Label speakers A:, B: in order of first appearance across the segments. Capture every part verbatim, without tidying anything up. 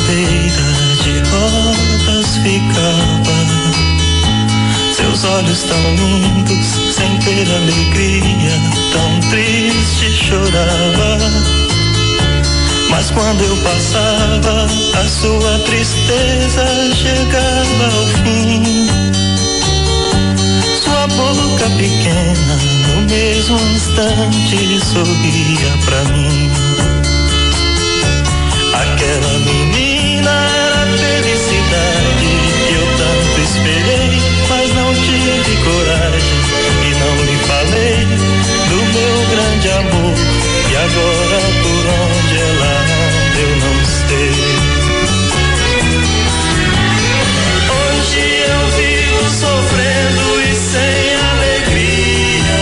A: cadeira de rodas ficava. Seus olhos tão lindos, sem ter alegria, tão triste chorava. Mas quando eu passava, a sua tristeza chegava ao fim. Sua boca pequena, no mesmo instante, sorria pra mim. Aquela menina era a felicidade que eu tanto esperei, mas não tive coragem e não lhe falei do meu grande amor. E agora por onde ela anda eu não sei. Hoje eu vivo sofrendo e sem alegria.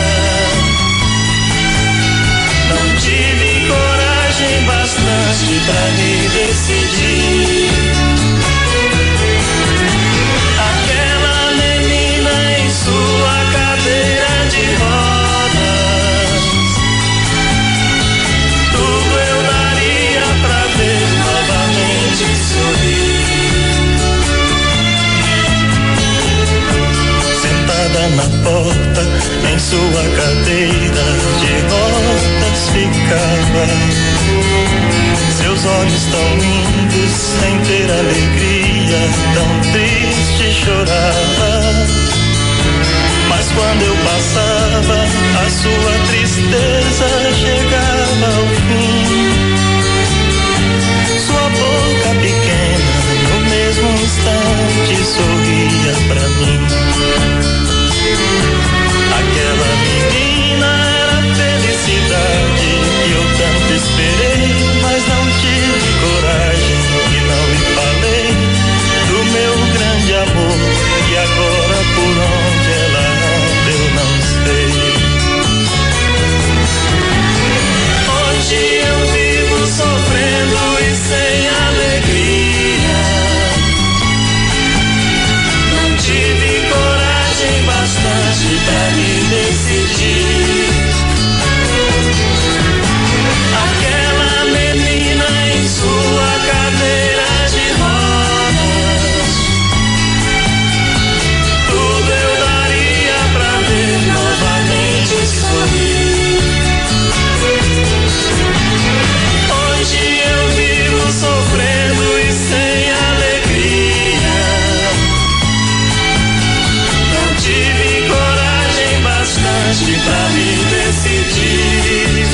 A: Não tive coragem bastante pra me decidir. Aquela menina em sua cadeira de rodas, tudo eu daria pra ver novamente sorrir. Sentada na porta, em sua cadeira de rodas ficava. Seus olhos tão lindos, sem ter alegria, tão triste chorava. Mas quando eu passava, a sua tristeza chegava ao fim. Sua boca pequena, no mesmo instante, sorria pra mim. Aquela menina era a felicidade que eu tanto esperei, mas não tive coragem e não lhe falei do meu grande amor. E agora por onde ela anda eu não sei. Hoje eu vivo sofrendo e sem alegria. Não tive coragem bastante pra me decidir. Aquela menina em sua cadeira de rodas, tudo eu daria pra ver novamente sorrir. Hoje eu vivo sofrendo e sem alegria. Não tive coragem bastante pra me decidir.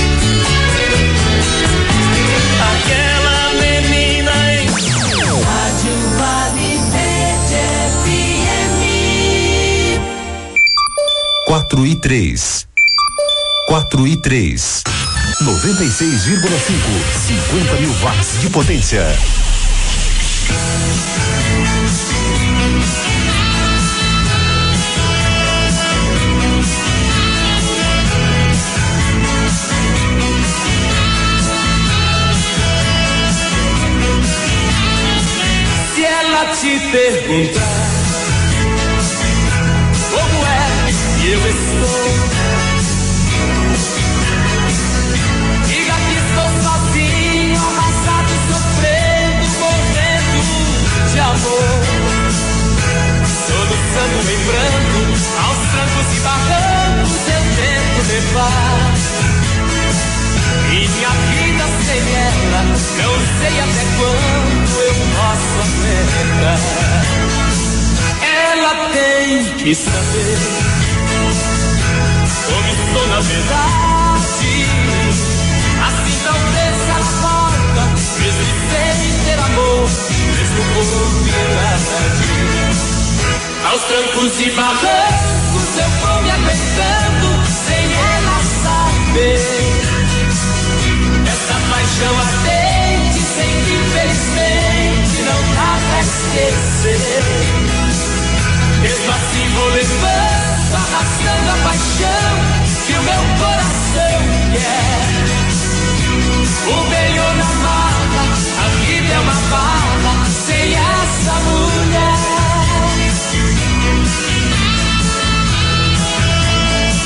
A: Aquela menina em Rádio Vale Verde F M.
B: Quatro e três. Quatro e três. Noventa e seis vírgula cinco. Cinquenta mil watts de potência.
C: Se ela te perguntar como é que eu estou, diga que estou sozinho, amassado, sofrendo, morrendo de amor, soluçando, lembrando, aos trancos e barrancos eu tento levar. E minha vida sem ela, não sei até quando eu posso aguentar. Ela tem que saber como estou na verdade. Assim talvez ela volta, mesmo sem ter amor, mesmo por verdade. Aos trancos e barrancos eu vou me aguentando, sem ela saber. Essa paixão ardente, sem que infelizmente não dá pra esquecer. Mesmo assim vou levando, arrastando a paixão que o meu coração quer. O bem ou na mala, a vida é uma bala sem essa mulher.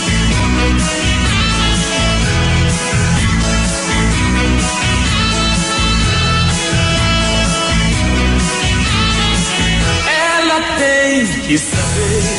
C: quis saber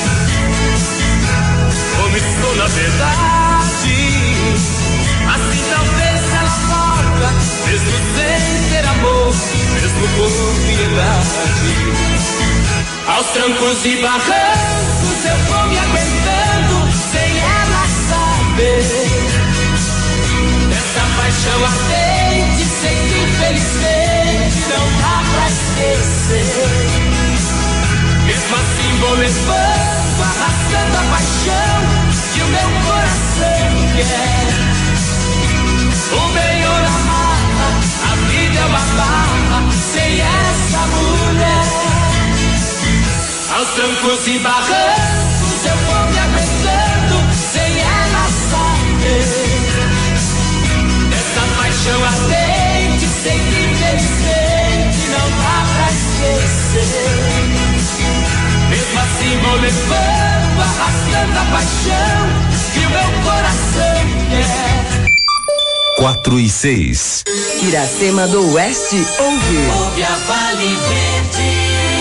C: como estou na verdade. Assim talvez ela volta, mesmo sem ter amor, mesmo por piedade. Aos trancos e barrancos eu vou me aguentando, sem ela saber. Dessa paixão ardente, sei que infelizmente não dá pra esquecer. Mesmo assim vou levando, arrastando a paixão que o meu coração quer. O bem ou na mala, a vida é uma barra sem essa mulher. Aos trancos e barrancos eu vou me aguentando, sem ela saber. Dessa paixão ardente, sei que infelizmente não dá pra esquecer. Mesmo assim vou levando, arrastando a paixão que o meu coração quer.
B: Quatro e seis.
D: Iracema do Oeste ouve.
C: Ouve a Vale Verde.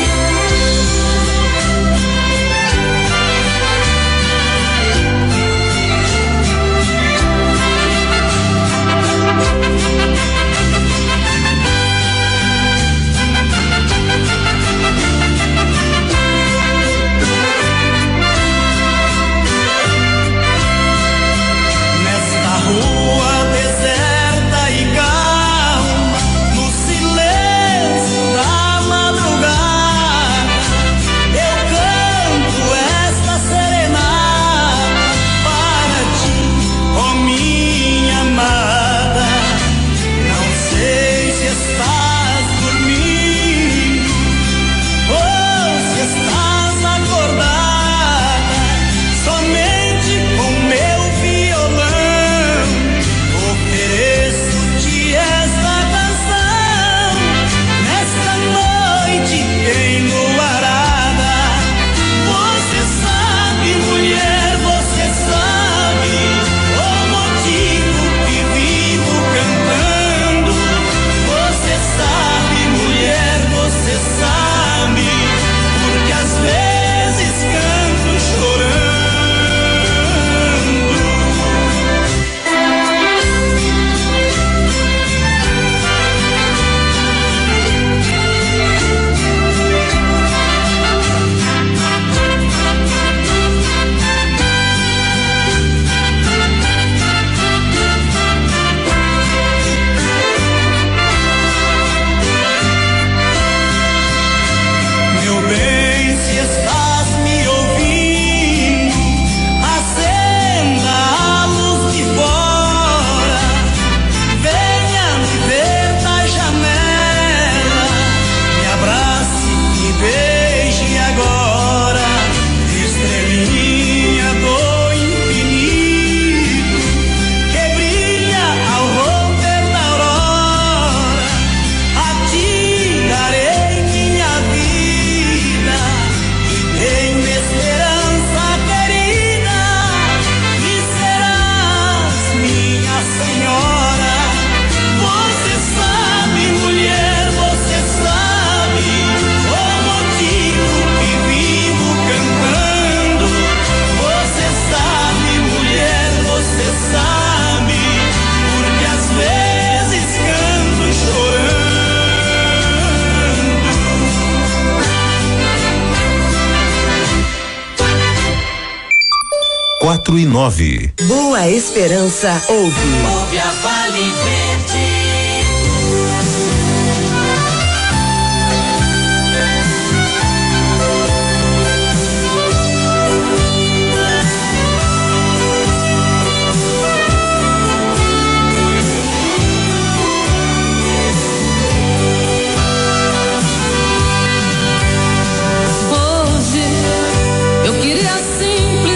B: Quatro e nove.
D: Boa Esperança ouve.
C: Ouve a Vale Verde.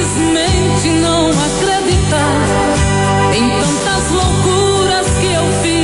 E: Não acreditar em tantas loucuras que eu fiz.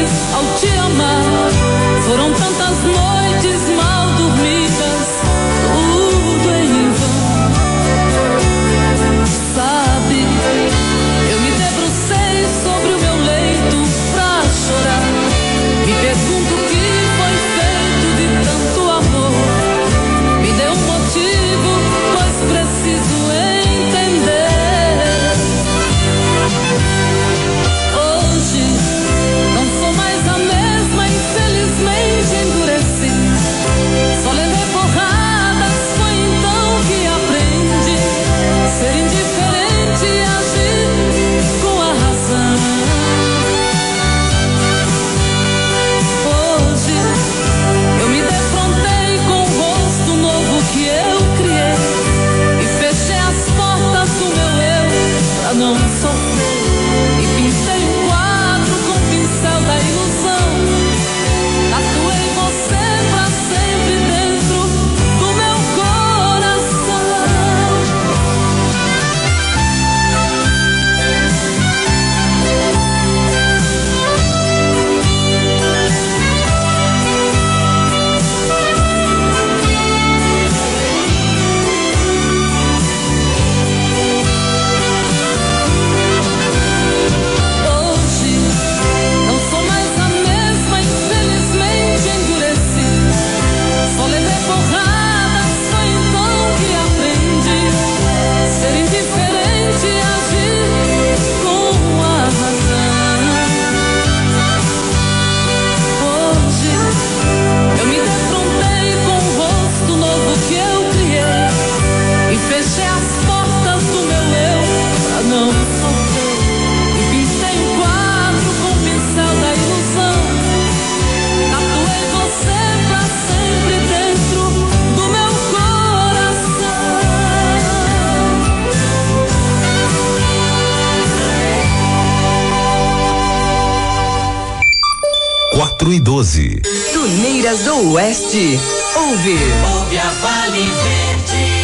B: doze.
D: Tuneiras do Oeste. Ouve.
C: Ouve a Vale Verde.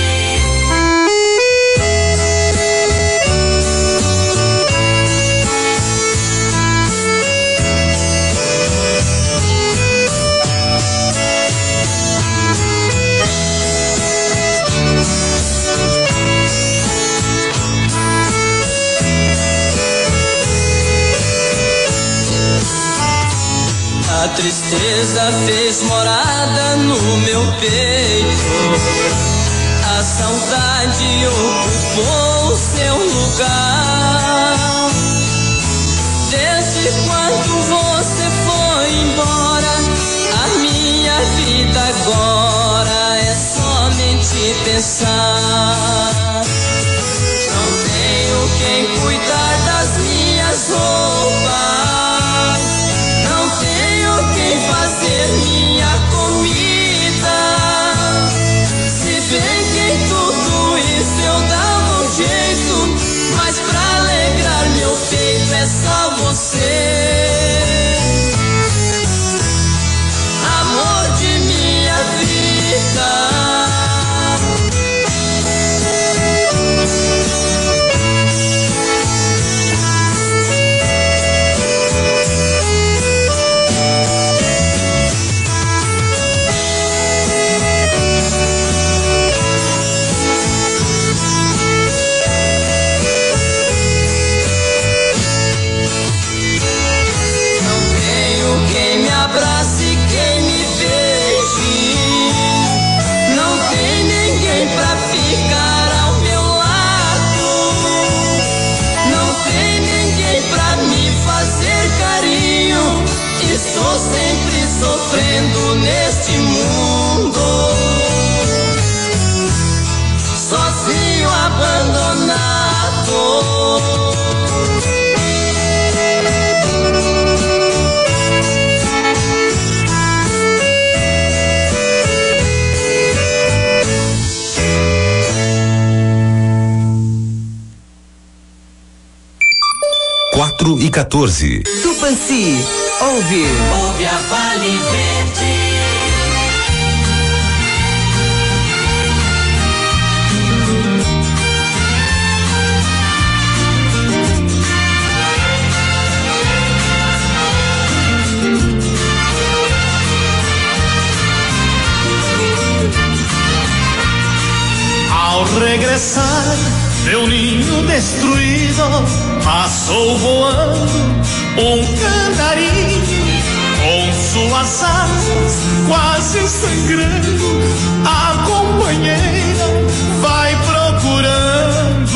E: A tristeza fez morada no meu peito, a saudade ocupou seu lugar. Desde quando você foi embora, a minha vida agora é somente pensar. Não tenho quem cuidar das minhas roupas, fazer minha comida. Se bem que em tudo isso eu dava um jeito, mas pra alegrar meu peito é só você, amor de minha vida. Abrace quem me beije, não tem ninguém pra ficar ao meu lado, não tem ninguém pra me fazer carinho. Estou sempre sofrendo neste mundo, sozinho, abandonado.
B: quatro e quatorze.
D: Tupãci, ouve.
C: Ouve a Vale Verde.
A: Ao regressar, meu ninho destruído passou voando um candarinho com suas asas quase sangrando. A companheira vai procurando.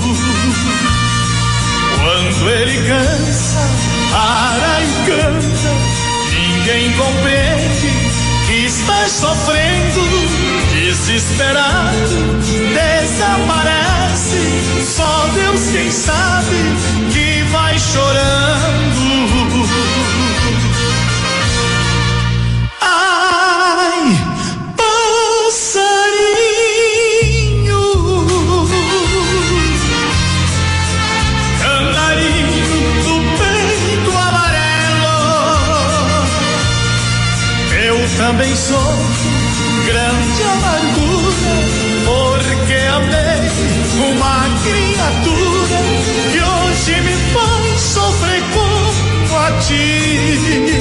A: Quando ele cansa, para e canta, ninguém compreende que está sofrendo. Desesperado, desaparece, só Deus quem sabe que vai chorando. Ai, passarinho, cantarinho do peito amarelo, eu também sou grande amargura, porque amei uma criatura que hoje me faz sofrer como a ti.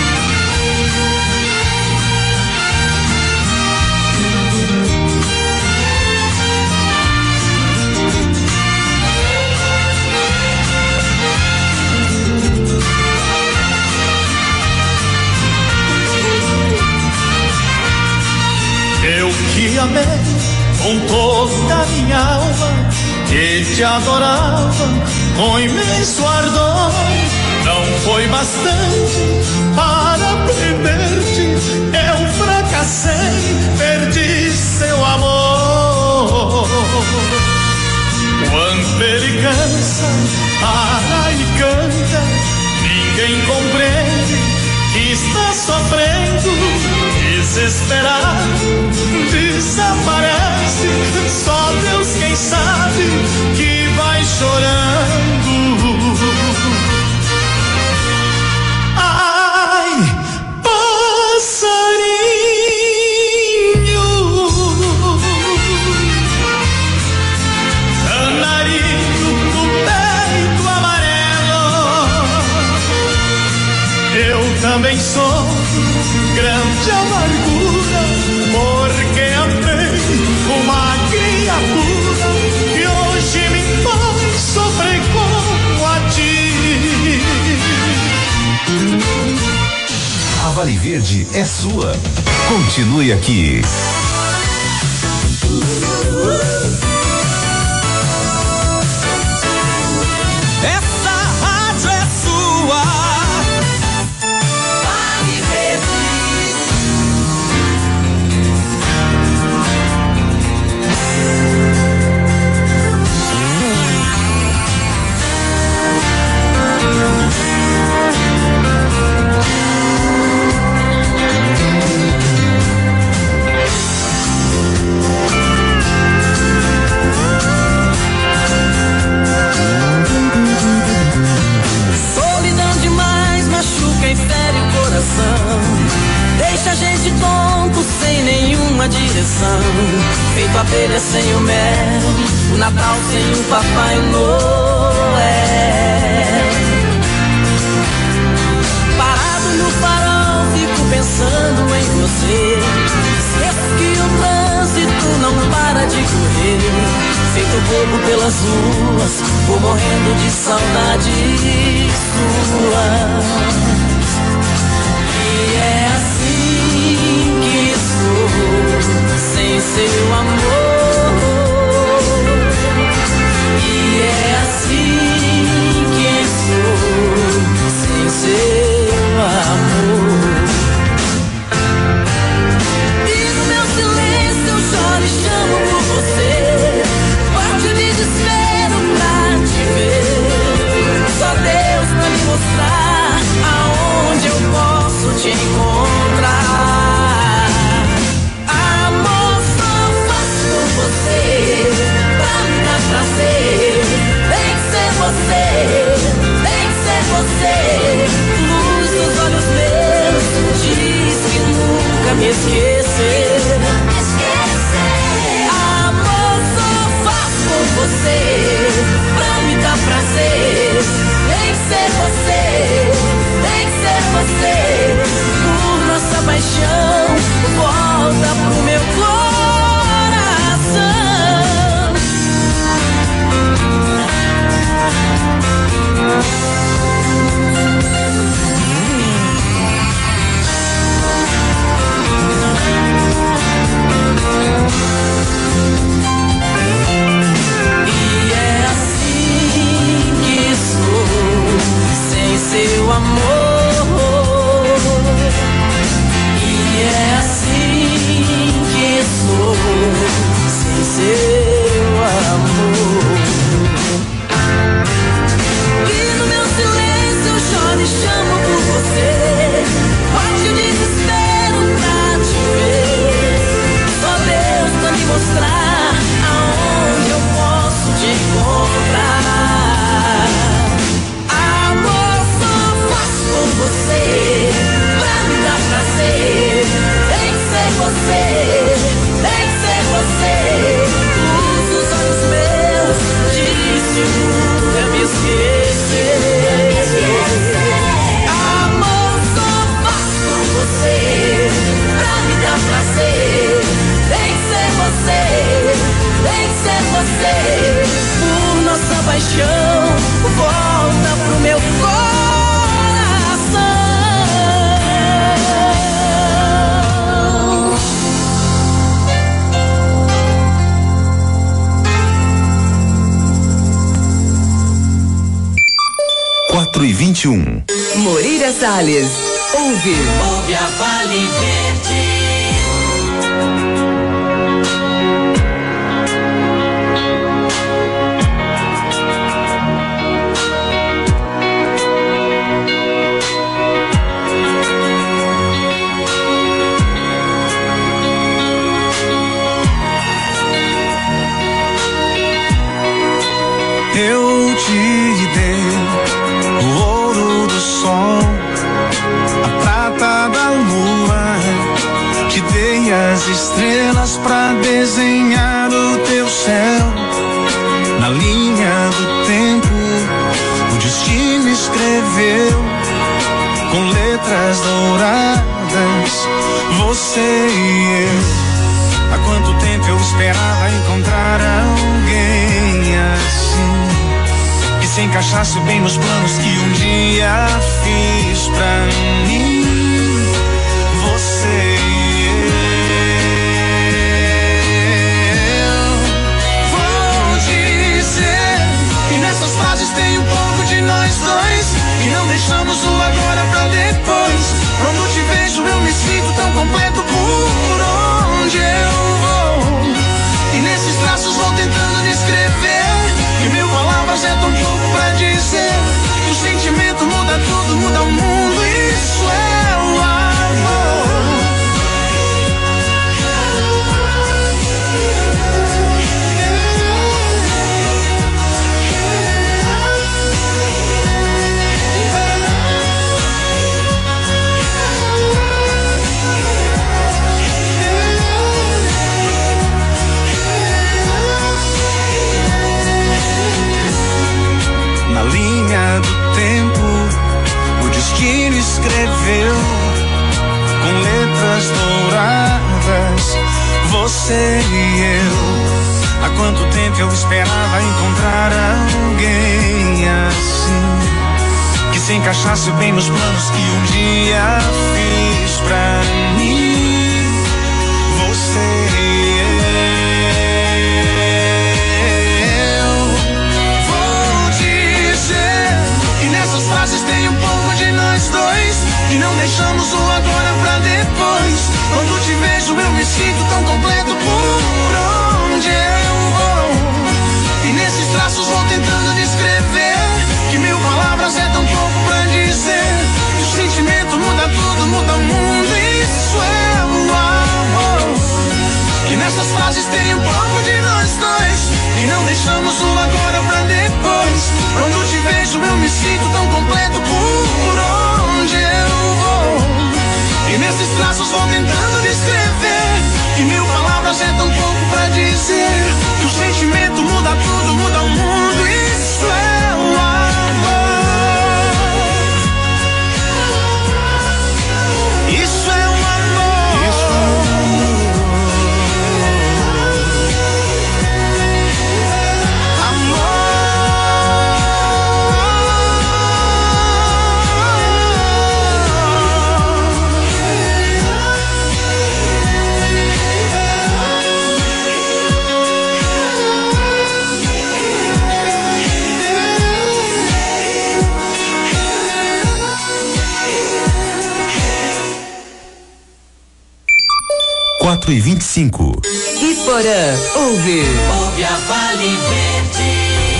A: Eu que amei com toda a minha alma, que te adorava com imenso ardor, não foi bastante para perder-te. Eu fracassei, perdi seu amor. Quando ele cansa, para e canta, ninguém compreende que está sofrendo. Desesperado, desaparece, só Deus quem sabe que vai chorando. Ai,
B: Vale Verde é sua. Continue aqui.
C: Essa rádio é sua. Vale Verde. Deixa a gente tonto sem nenhuma direção, feito abelha sem o mel, o Natal sem o Papai Noel. Parado no farol, fico pensando em você. Esqueço que o trânsito não para de correr, feito bobo pelas ruas, vou morrendo de saudade sua. E é assim que sou, sem seu amor. E é assim que sou, sem seu amor. E no meu silêncio eu choro e chamo por você. Forte de desespero pra te ver. Só Deus pra me mostrar aonde eu posso te encontrar. Amor, só faço por você, pra me dar prazer. Tem que ser você, tem que ser você. Luz dos olhos meus, diz que nunca me esquecer. Amor, só faço por você, pra me dar prazer. Tem que ser você, tem que ser você. Por nossa paixão, volta pro meu coração. E é assim que sou, sem seu amor. E é assim que sou, sem seu amor. E no meu silêncio eu choro e chamo por você. Forte o desespero pra te ver. Só Deus pra me mostrar aonde eu posso te encontrar. Amor, só faço por você, pra me dar prazer. Tem que ser você, tem que ser você. Luz dos olhos meus, diz que nunca me esquecer. Amor, só faço por você, pra me dar prazer. Tem que ser você, tem que ser você. Por nossa paixão, volta pro meu coração.
B: quatro e vinte e um.
D: Moreira Salles. Ouve.
C: Ouve a Vale Verde.
F: Eu te dei o ouro do sol, a prata da lua, te dei as estrelas pra desenhar o teu céu. Na linha do tempo, o destino escreveu com letras douradas, você e eu. Há quanto tempo eu esperava encontrar alguém assim, que se encaixasse bem nos planos que um dia fiz pra mim. você e eu. Vou dizer que nessas frases tem um pouco de nós dois, e não deixamos o agora pra depois. Quando te vejo eu me sinto tão completo por onde eu vou, e nesses traços vou tentando descrever, que mil palavras é tão pouco pra dizer, que o sentimento muda tudo, muda o mundo, isso é o amor. Na linha do tempo, o destino escreveu com letras douradas você e eu. Há quanto tempo eu esperava encontrar alguém assim, que se encaixasse bem nos planos que um dia fiz pra mim. Você e eu. Vou dizer que nessas frases tem um pouco de nós dois, e não deixamos o agora pra depois. Quando te vejo eu me sinto tão completo por onde eu vou, e nesses traços vou tentando descrever, que mil palavras é tão pouco pra dizer, que o sentimento muda tudo, muda o mundo, isso é o amor. Que nessas frases tem um pouco de nós dois, e não deixamos o agora pra depois. Quando te vejo eu me sinto tão completo por onde eu vou, e nesses traços vou tentando descrever, que mil palavras é tão pouco pra dizer, que o sentimento muda tudo, muda o mundo, isso é o amor. Isso é o amor. Isso é o
B: quatro e vinte e cinco.
D: Iporã, ouve.
E: Ouve a Vale Verde.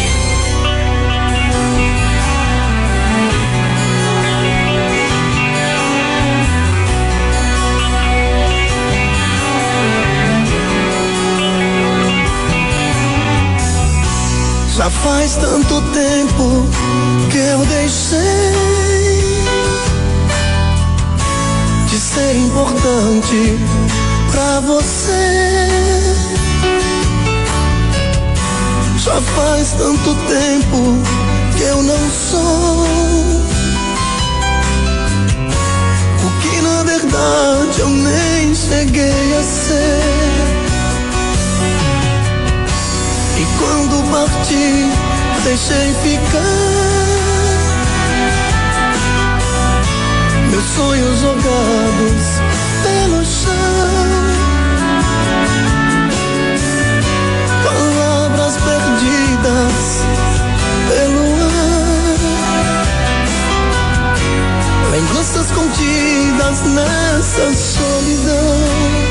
G: Já faz tanto tempo que eu deixei de ser importante pra você. Já faz tanto tempo que eu não sou o que na verdade eu nem cheguei a ser. E quando parti, deixei ficar meus sonhos jogados pelo chão, palavras perdidas pelo ar, lembranças contidas nessa solidão.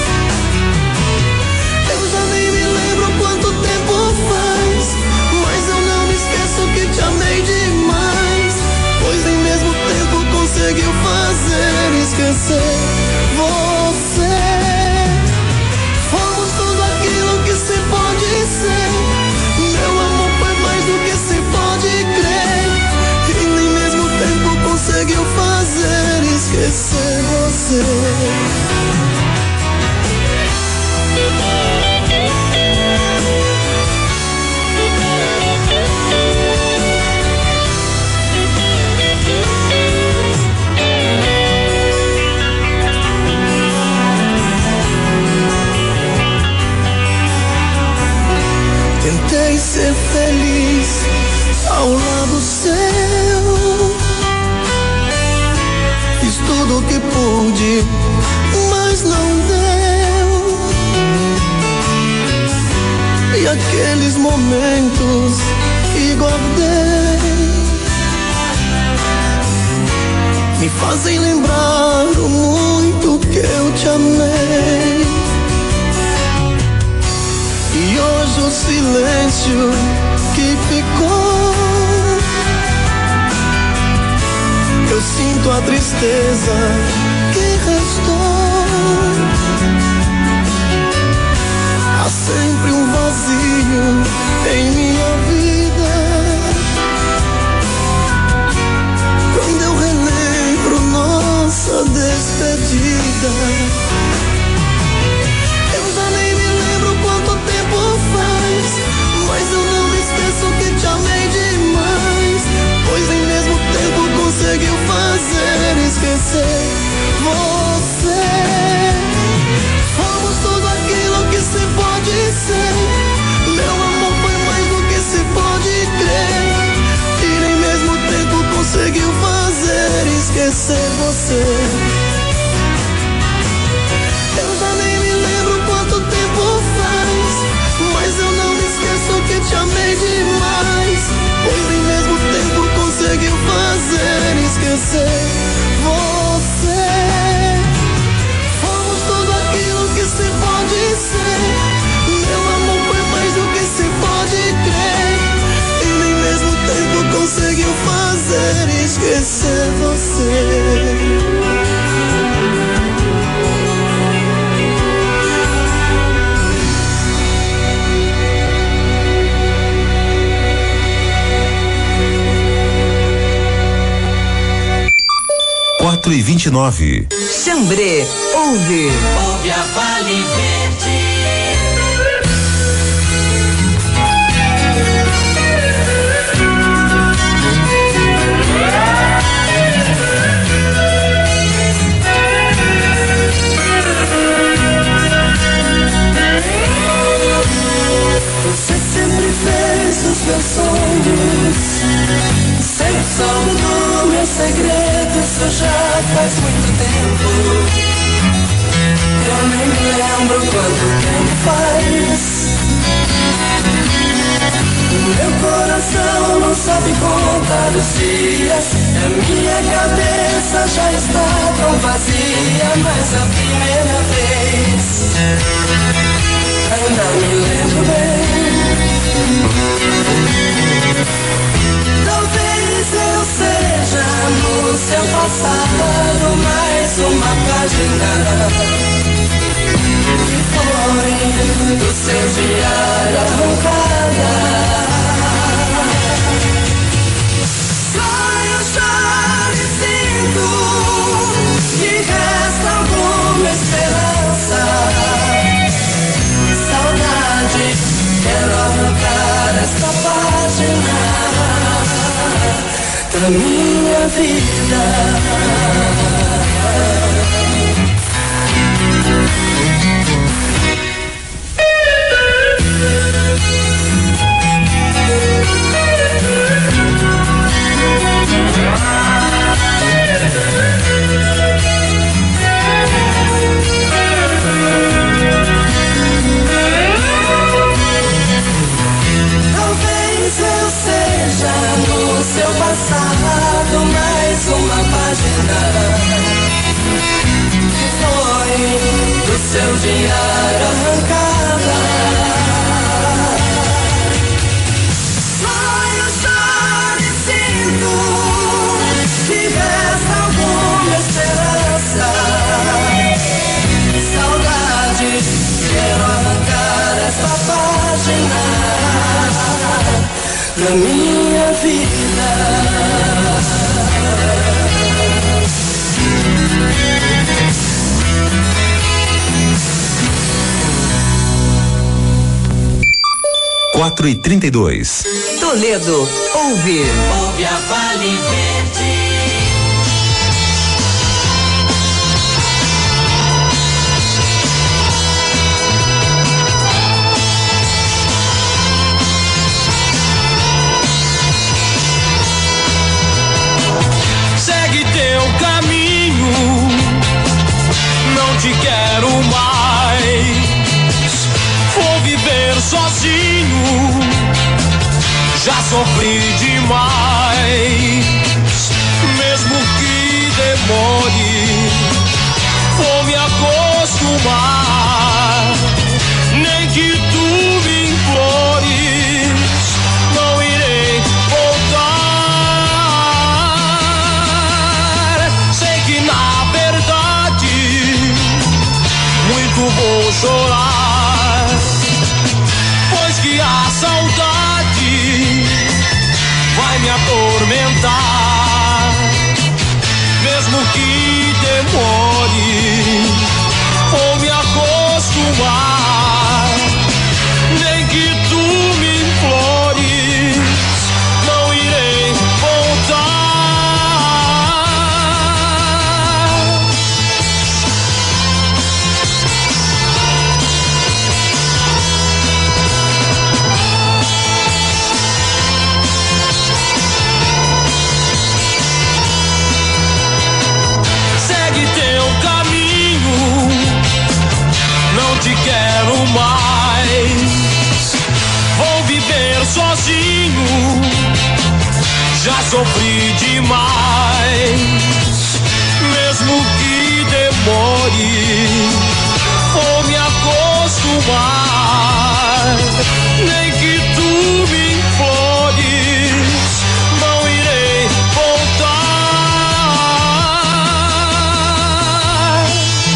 G: Eu já nem me lembro quanto tempo faz, mas eu não me esqueço que te amei demais, pois nem mesmo o tempo conseguiu fazer esquecer aqueles momentos que guardei me fazem lembrar o muito que eu te amei. E hoje o silêncio que ficou, eu sinto a tristeza que restou. Há sempre um vazio em minha vida quando eu relembro nossa despedida. Eu já nem me lembro quanto tempo faz, mas eu não me esqueço que te amei demais, pois nem mesmo o tempo conseguiu fazer esquecer você. Fomos tudo aquilo que se pode ser, meu amor foi mais do que se pode crer, e nem mesmo o tempo conseguiu fazer esquecer você. Eu já nem me lembro quanto tempo faz, mas eu não me esqueço que te amei demais, pois nem mesmo o tempo conseguiu fazer esquecer você. Fomos tudo aquilo que se pode ser, meu amor foi mais do que se pode crer, e nem mesmo o tempo conseguiu fazer esquecer você.
B: quatro e vinte e nove.
D: Xambrê, ouve.
C: Ouve a Vale Verde.
G: Você sempre fez os meus sonhos, sempre soube do meu segredo, isso já faz muito tempo. Eu nem me lembro quanto tempo faz. Meu coração não sabe contar os dias, a minha cabeça já está tão vazia, mas a primeira vez ainda me lembro bem. Talvez eu seja no seu passado mais uma página que foi do seu diário arrancada. Sonho, choro e sinto que resta alguma esperança. Saudade, quero arrancar esta página da minha vida. Talvez eu seja no seu passado mais uma página que foi do seu diário arrancada. Sonho, choro e sinto que resta alguma esperança. Saudade, quero arrancar essa página da minha vida.
B: quatro e trinta e dois.
D: Toledo, ouve.
C: Ouve a Vale Verde.
A: Segue teu caminho, não te quero mais. Vou viver sozinho
C: sofri demais, mesmo que demore, vou me acostumar. Nem que tu me implores, não irei voltar. Sei que na verdade muito vou chorar, pois que a saudade vai me atormentar. Mesmo que demore, vou me acostumar. Nem que tu me implores, não irei voltar. Segue teu caminho, não te quero mais. Vou viver sozinho, já sofri demais. Mesmo que demore, vou me acostumar. Nem que tu me implores, não irei voltar.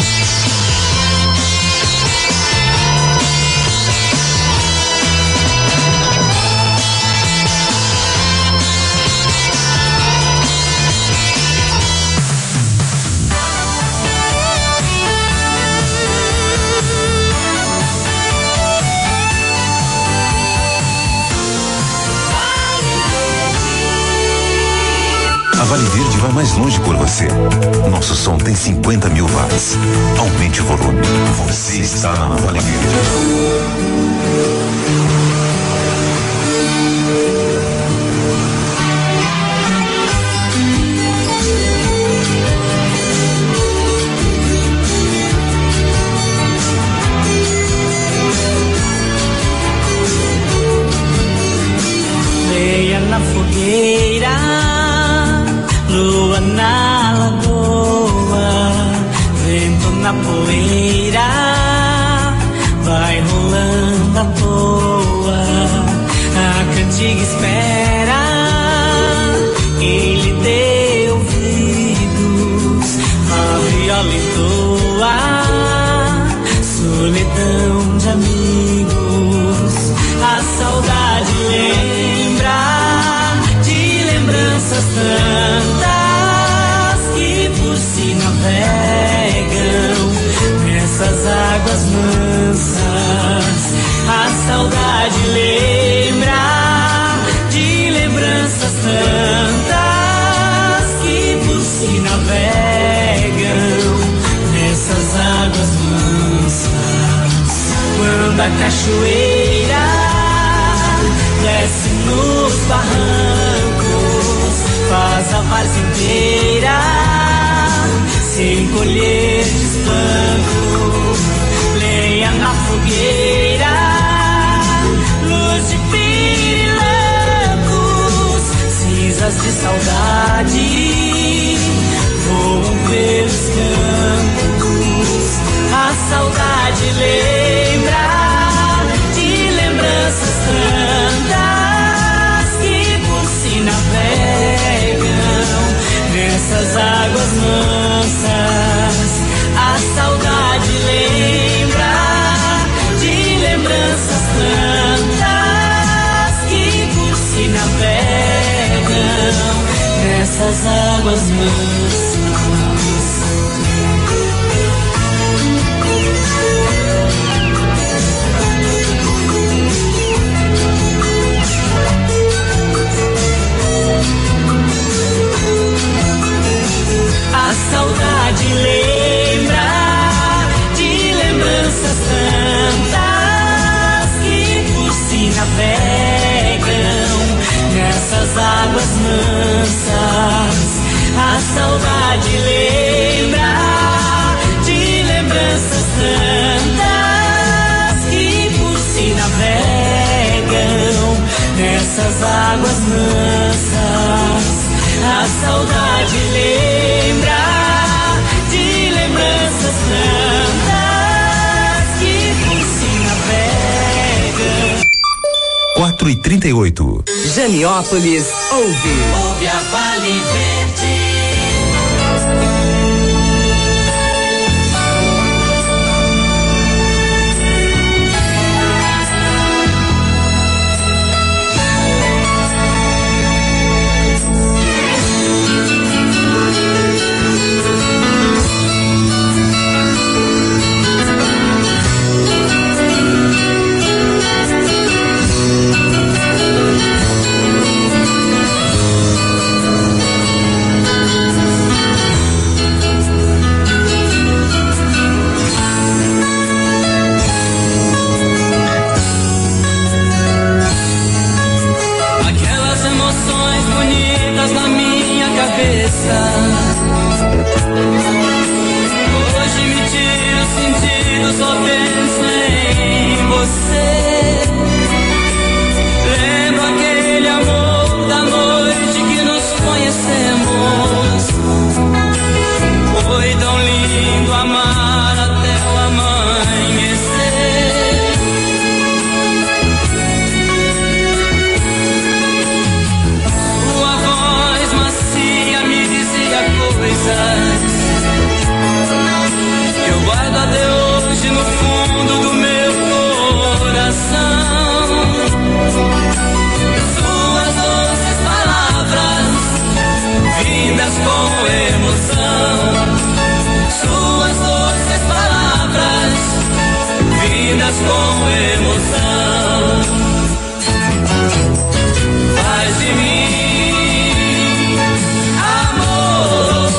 B: A Vale Verde vai mais longe por você. Nosso som tem cinquenta mil watts. Aumente o volume. Você está na Vale Verde.
E: Leia na fogueira, lua na lagoa, vento na poeira, vai rolando a boa. A cantiga espera, ele deu ouvidos, a viola entoa, solidão de amigos. A saudade lembra de lembranças tantas que por si navegam nessas águas mansas. A saudade lembra de lembranças tantas que por si navegam nessas águas mansas. Quando a cachoeira desce nos barrancos, faz a várzea inteira se encolher de espanto. Lenha na fogueira, luz de pirilampos, cinzas de saudade voam pelos campos. A saudade lembra de lembranças tantas que por si navegam nessas águas mansas. A saudade lembra de lembranças tantas que por si navegam nessas águas mansas. A saudade lembra de lembranças tantas que por si navegam nessas águas mansas. A saudade águas mansas, a saudade lembra de lembranças tantas que por si navegam.
B: quatro e trinta e oito.
D: Janiópolis ouve.
E: Ouve a Vale Verde.
C: Hoje me tira o sentido, só penso em você. Lembro aquele amor da noite que nos conhecemos. Foi tão lindo amar até o amanhecer. Sua voz macia me dizia coisas que eu guardo até hoje no fundo do meu coração. Suas doces palavras, vindas com emoção. Suas doces palavras, vindas com emoção. Faz de mim amor,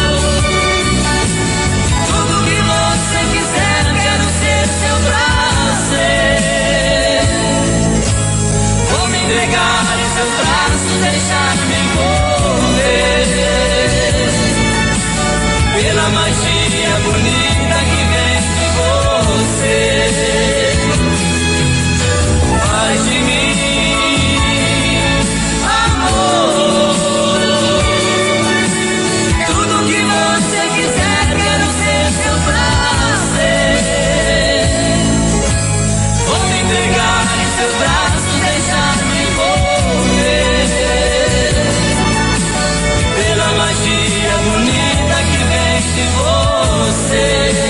C: tudo que você quiser, quero ser seu prazer. Vou me entregar em seus braços, deixar-me envolver pela magia bonita que vem de você. Faz de mim amor, tudo que você quiser, quero ser seu prazer. Vou me entregar em seus braços, deixar-me envolver pela magia bonita que vem de você.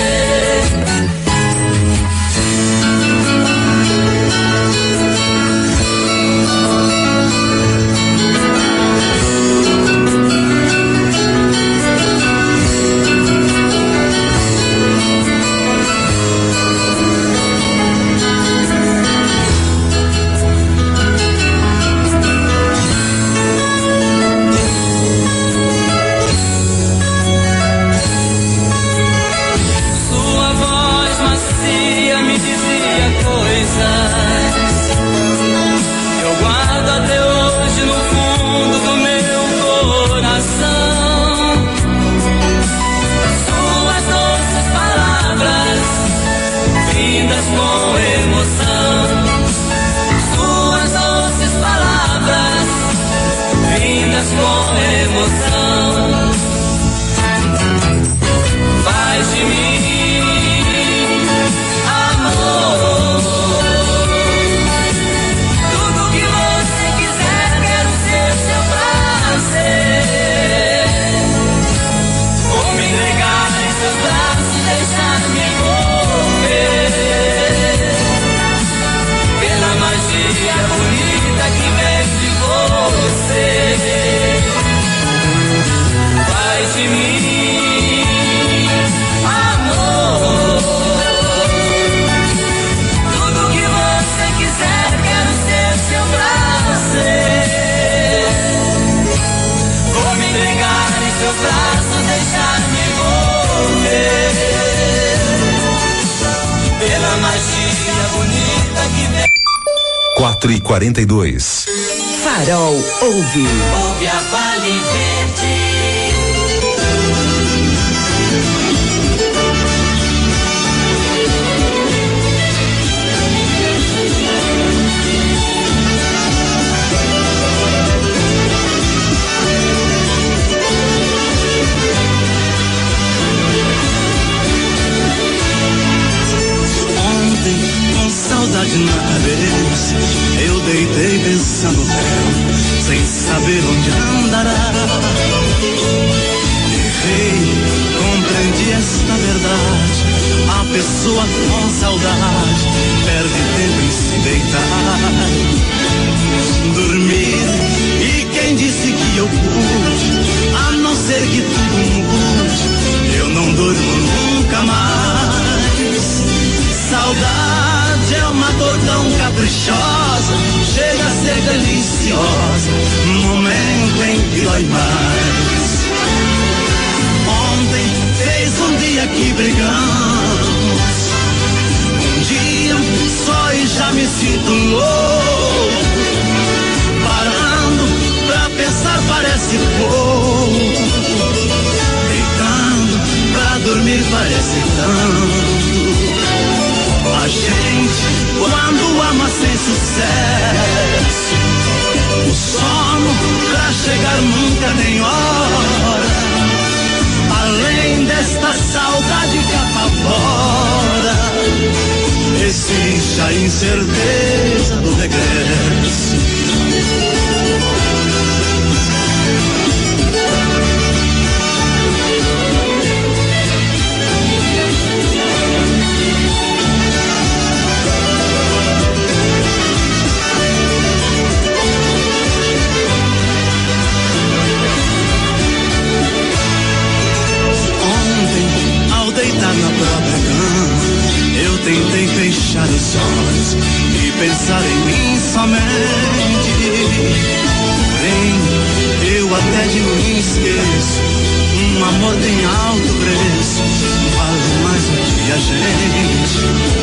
C: Sua voz macia me dizia coisas que eu guardo até hoje no fundo do meu coração. Suas doces palavras, vindas com emoção. Suas doces palavras, vindas com emoção. Faz de mim amor, tudo que você quiser, quero ser seu prazer. Vou me entregar em seus braços, deixar-me envolver pela magia bonita que vem de você. Faz de mim amor, tudo que você quiser, quero ser seu prazer. Vou me entregar em seus braços, deixar-me envolver pela magia bonita que vem.
B: quatro e quarenta e dois.
D: Farol ouve.
E: Ouve a Vale Verde.
F: tarde na cabeça, eu deitei pensando nela, sem saber onde andará. Errei, compreendi esta verdade. A pessoa com saudade perde tempo em se deitar, dormir. E quem disse que eu pude, a não ser que tudo mude, eu não durmo nunca mais. Saudade é uma dor tão caprichosa, chega a ser deliciosa, no momento em que dói mais. Ontem fez um dia que brigamos, um dia só e já me sinto louco. Parando pra pensar parece pouco, deitando pra dormir parece tanto. A gente quando ama sem sucesso, o sono pra chegar nunca tem hora. Além desta saudade que apavora, existe a incerteza do regresso. Deitar na própria cama, eu tentei fechar os olhos e pensar em mim somente. Porém, eu até de mim esqueço, um amor tem alto preço, vale mais do que a gente.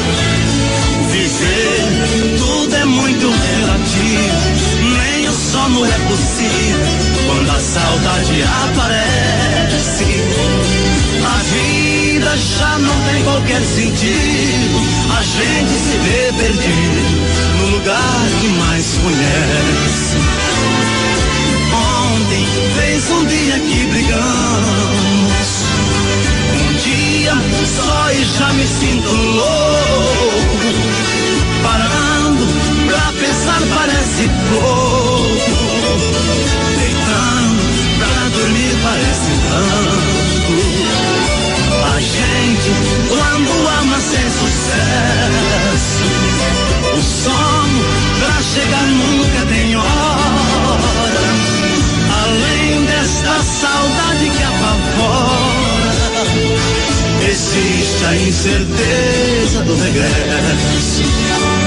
F: Viver, tudo é muito relativo, nem o sono é possível quando a saudade aparece. A vida já não tem qualquer sentido, a gente se vê perdido no lugar que mais conhece. Ontem fez um dia que brigamos, um dia só e já me sinto louco. Parando pra pensar parece pouco, deitando pra dormir parece tanto. A gente quando ama sem sucesso, o sono pra chegar nunca tem hora. Além desta saudade que apavora, existe a incerteza do regresso.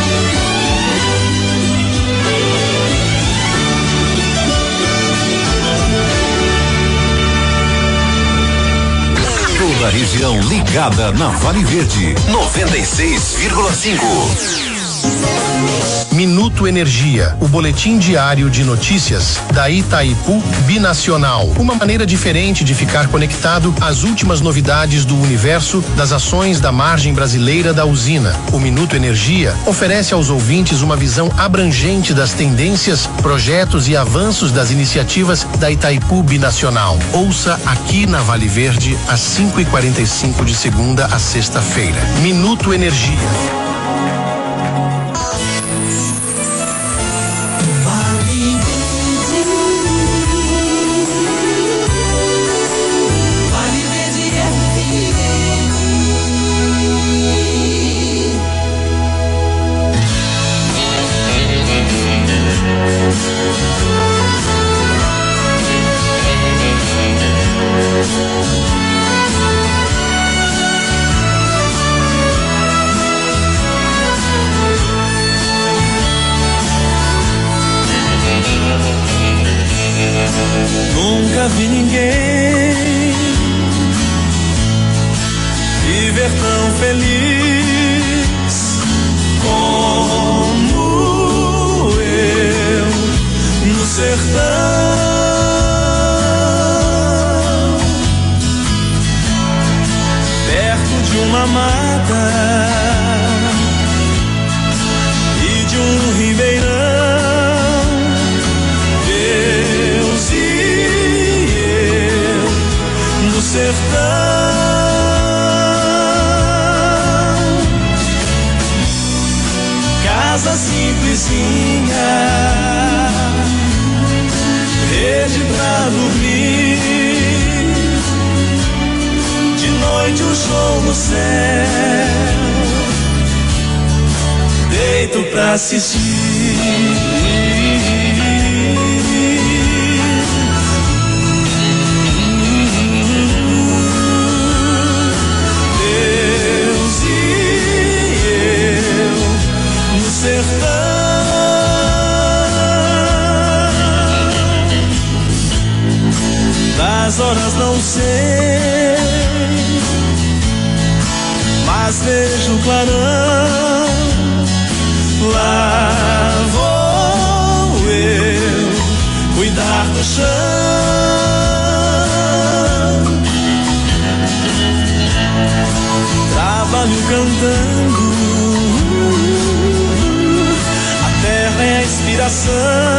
B: Toda a região ligada na Vale Verde. noventa e seis vírgula cinco.
H: Minuto Energia, o boletim diário de notícias da Itaipu Binacional. Uma maneira diferente de ficar conectado às últimas novidades do universo das ações da margem brasileira da usina. O Minuto Energia oferece aos ouvintes uma visão abrangente das tendências, projetos e avanços das iniciativas da Itaipu Binacional. Ouça aqui na Vale Verde às cinco e quarenta e cinco de segunda a sexta-feira. Minuto Energia.
C: Nunca vi ninguém viver tão feliz como eu no sertão, perto de uma mata e de um ribeirão. Sertão,
F: casa simplesinha, rede pra dormir, de noite um show no céu, deito pra assistir. Sertão, das horas não sei, mas vejo clarão. Lá vou eu cuidar do chão, trabalho cantando. É a inspiração,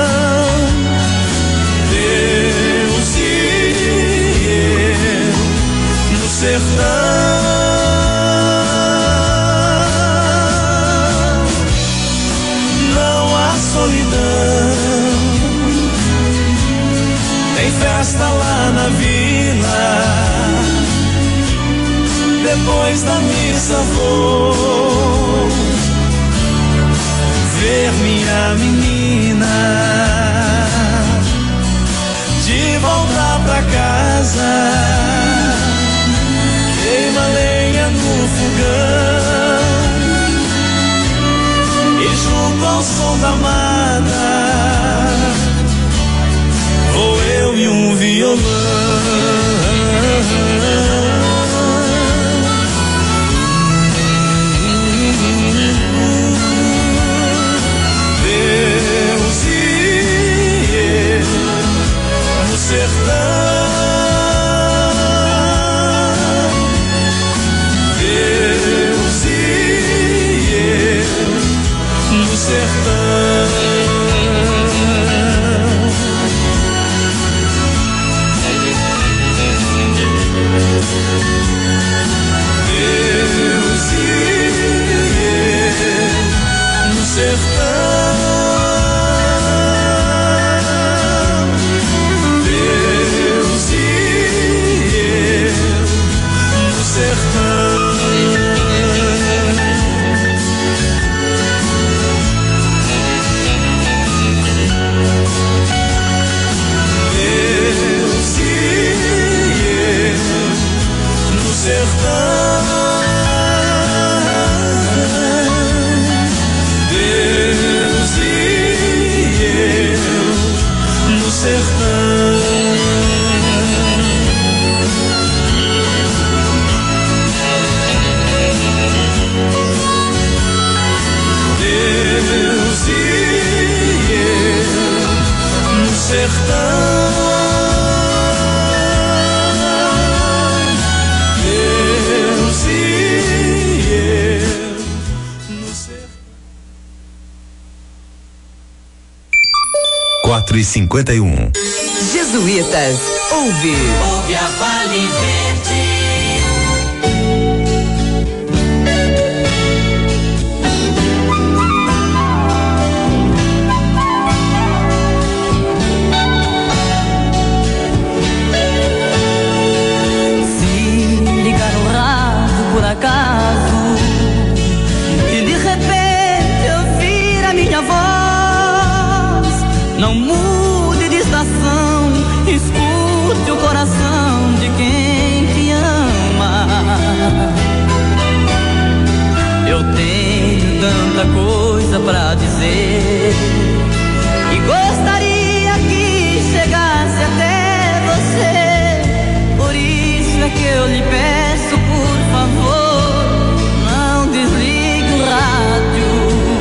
F: Deus e eu no sertão. Não há solidão, tem festa lá na vila. Depois da missa vou ver minha menina, de volta pra casa, queima lenha no fogão, e junto ao som da amada, vou eu e um violão. Sertão, Deus e eu no sertão. Deus e eu no sertão.
B: quatro e cinquenta e um.
D: Jesuítas, ouve.
C: Ouve a Vale Verde.
E: Se ligar o rádio por acaso e de repente ouvir a minha voz, não mude de estação, escute o coração de quem te ama. Eu tenho tanta coisa pra dizer e gostaria que chegasse até você. Por isso é que eu lhe peço, por favor, não desligue o rádio.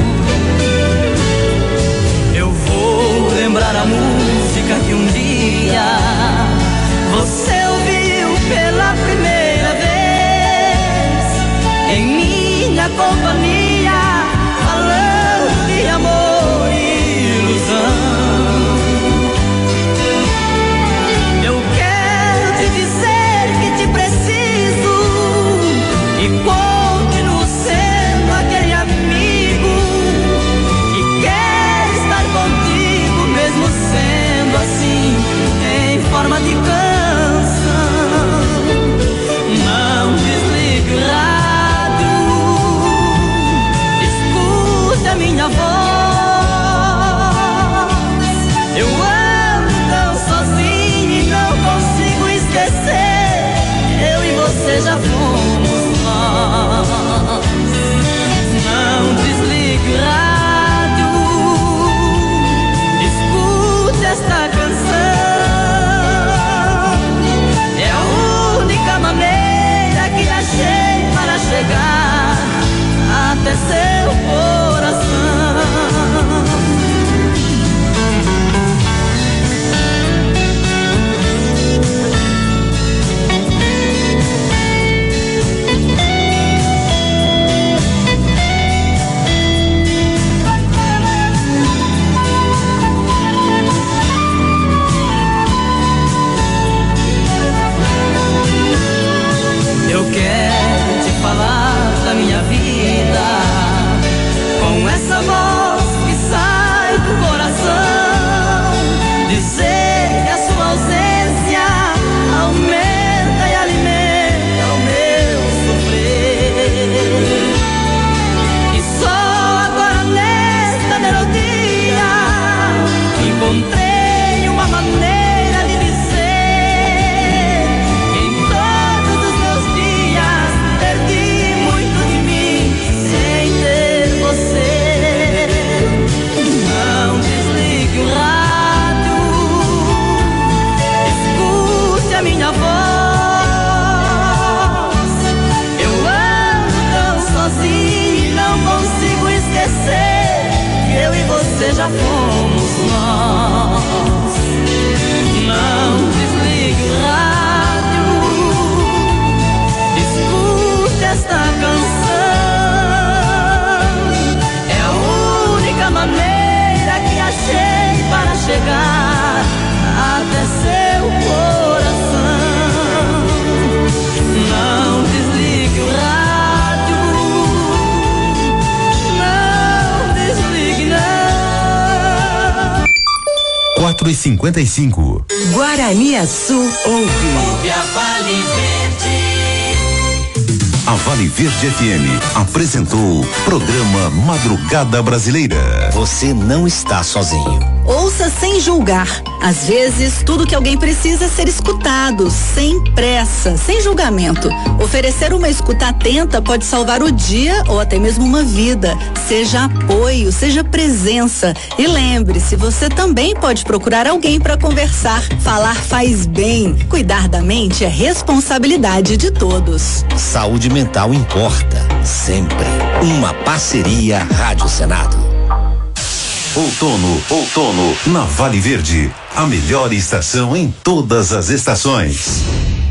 E: Lembrar a música que um dia você ouviu pela primeira vez em minha companhia, falando de amor e ilusão. Eu quero te dizer que te preciso esquecer que eu e você já fomos nós. Não desligue o rádio, escute esta canção. É a única maneira que achei para chegar até seu coração. Não desligue o rádio, não desligue não.
B: quatro e cinquenta e cinco.
D: Guaraniaçu ouve.
E: Ouve a Vale Verde.
B: A Vale Verde F M apresentou programa Madrugada Brasileira.
I: Você não está sozinho.
J: Ouça sem julgar. Às vezes, tudo que alguém precisa é ser escutado, sem pressa, sem julgamento. Oferecer uma escuta atenta pode salvar o dia ou até mesmo uma vida. Seja apoio, seja presença. E lembre-se, você também pode procurar alguém para conversar. Falar faz bem. Cuidar da mente é responsabilidade de todos.
I: Saúde mental importa, sempre. Uma parceria Rádio Senado.
B: Outono, outono, na Vale Verde, a melhor estação em todas as estações.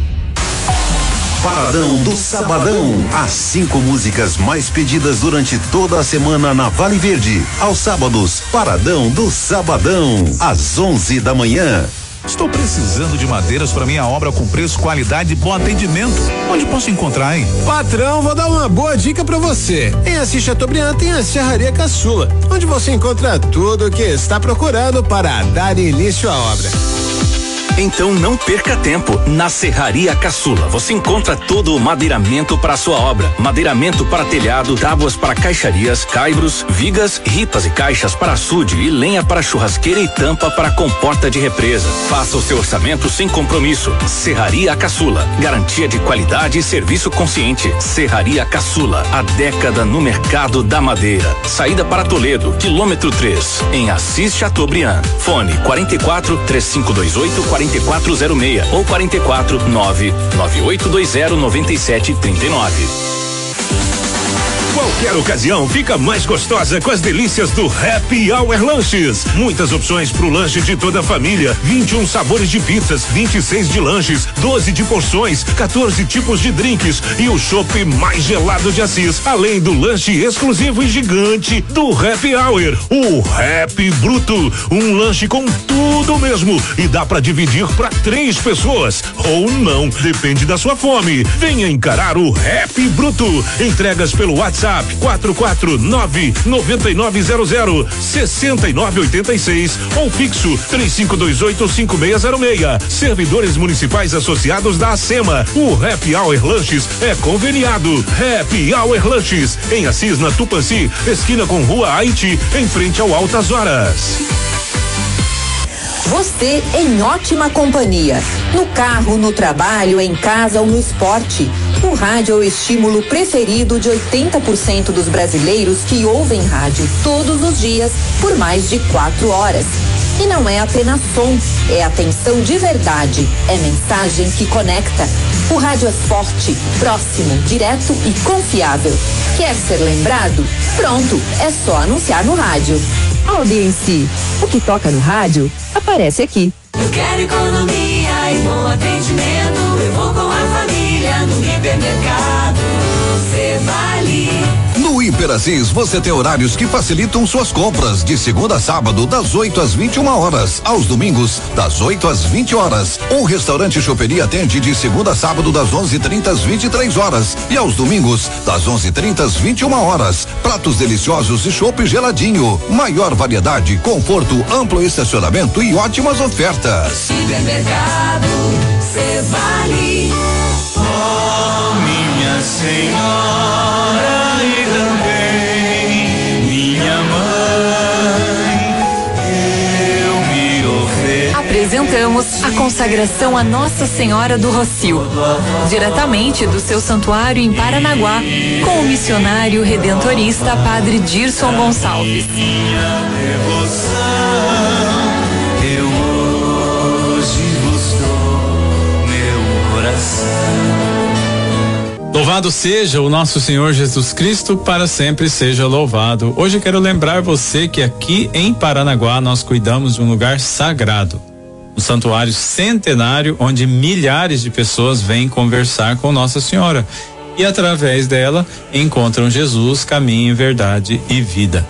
B: Paradão do Sabadão, as cinco músicas mais pedidas durante toda a semana na Vale Verde. Aos sábados, Paradão do Sabadão, às onze da manhã.
K: Estou precisando de madeiras para minha obra com preço, qualidade e bom atendimento. Onde posso encontrar, hein?
L: Patrão, vou dar uma boa dica para você. Em Assis Chateaubriand tem a Serraria Caçula, onde você encontra tudo o que está procurando para dar início à obra.
M: Então não perca tempo. Na Serraria Caçula você encontra todo o madeiramento para sua obra. Madeiramento para telhado, tábuas para caixarias, caibros, vigas, ripas e caixas para açude e lenha para churrasqueira e tampa para comporta de represa. Faça o seu orçamento sem compromisso. Serraria Caçula, garantia de qualidade e serviço consciente. Serraria Caçula, a década no mercado da madeira. Saída para Toledo, quilômetro três, em Assis Chateaubriand. Fone quarenta e quatro, três cinco dois oito, quarenta e quatro zero seis ou quarenta e quatro, nove nove oito dois zero, nove sete três nove.
N: Qualquer ocasião fica mais gostosa com as delícias do Happy Hour Lanches. Muitas opções pro lanche de toda a família. vinte e um sabores de pizzas, vinte e seis de lanches, doze de porções, quatorze tipos de drinks e o chopp mais gelado de Assis. Além do lanche exclusivo e gigante do Happy Hour, o Happy Bruto. Um lanche com tudo mesmo e dá pra dividir pra três pessoas ou não, depende da sua fome. Venha encarar o Happy Bruto. Entregas pelo WhatsApp quatro quatro nove, nove nove zero zero, seis nove oito seis ou fixo três cinco dois oito, cinco seis zero seis. Servidores municipais associados da ACEMA. O Happy Hour Lanches é conveniado. Happy Hour Lanches em Assis, na Tupanci, esquina com Rua Haiti, em frente ao Altas Horas.
D: Você em ótima companhia. No carro, no trabalho, em casa ou no esporte. O rádio é o estímulo preferido de oitenta por cento dos brasileiros que ouvem rádio todos os dias por mais de quatro horas. E não é apenas som, é atenção de verdade, é mensagem que conecta. O rádio é forte, próximo, direto e confiável. Quer ser lembrado? Pronto, é só anunciar no rádio. Audiência, o que toca no rádio aparece aqui.
E: Eu quero economia e bom atendimento. Eu vou com a família no hipermercado. Cê vale.
O: No Hiper Assis você tem horários que facilitam suas compras de segunda a sábado das oito às vinte e uma horas, aos domingos das oito às vinte horas. O restaurante Choperia atende de segunda a sábado das onze e trinta às vinte e três horas e aos domingos das onze e trinta às vinte e uma horas. Pratos deliciosos e chopp geladinho, maior variedade, conforto, amplo estacionamento e ótimas ofertas.
E: Supermercado, cê vale.
C: Oh, minha senhora.
P: Apresentamos a consagração a Nossa Senhora do Rocio, diretamente do seu santuário em Paranaguá, com o missionário redentorista Padre Dirson Gonçalves.
C: Minha devoção, eu hoje vos dou meu coração.
Q: Louvado seja o nosso Senhor Jesus Cristo, para sempre seja louvado. Hoje quero lembrar você que aqui em Paranaguá nós cuidamos de um lugar sagrado, um santuário centenário onde milhares de pessoas vêm conversar com Nossa Senhora e através dela encontram Jesus, caminho, verdade e vida.